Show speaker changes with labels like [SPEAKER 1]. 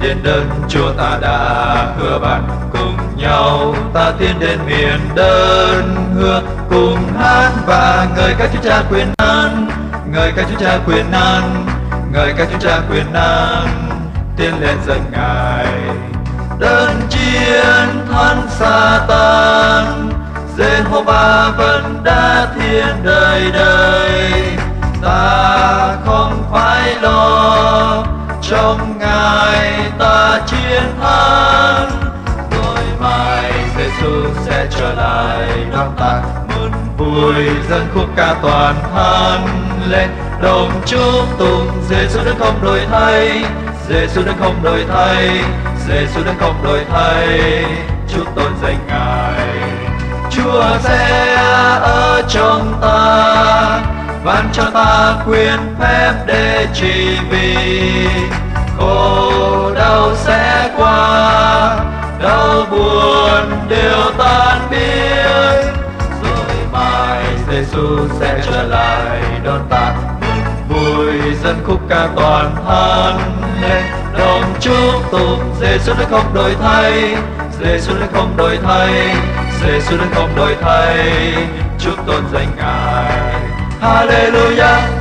[SPEAKER 1] đến đấng Chúa ta đã hứa ban. Cùng nhau ta tiến đến miền đất hứa, cùng hát và ngợi ca Chúa Cha quyền năng, ngợi ca Chúa Cha quyền năng, ngợi ca Chúa Cha quyền năng, tiến lên dân Ngài. Đấng chiến thắng Sa-tan, Giê-hô-va vẫn đã thiên đời đời. Ta không phải lo, trong Ngài ta chiến thắng. Rồi mai Giê-xu sẽ trở lại đón ta, mừng vui dân khúc ca toàn than lên, đồng chúc tụng Giê-xu đã không đổi thay, Giê-xu đã không đổi thay, Giê-xu đã không đổi thay, chúc tôn danh Ngài. Chúa sẽ ở trong ta, ban cho ta quyền phép để trị vì. Khổ đau sẽ qua, đau buồn đều tan biến. Rồi mai Giê-xu sẽ trở lại đón ta, mừng vui dân khúc ca toàn than lên, đồng chúc tụng Giê-xu đã không đổi thay, Giê-xu đã không đổi thay, Giê-xu đã không đổi thay, chúc tôn danh Ngài. Hallelujah.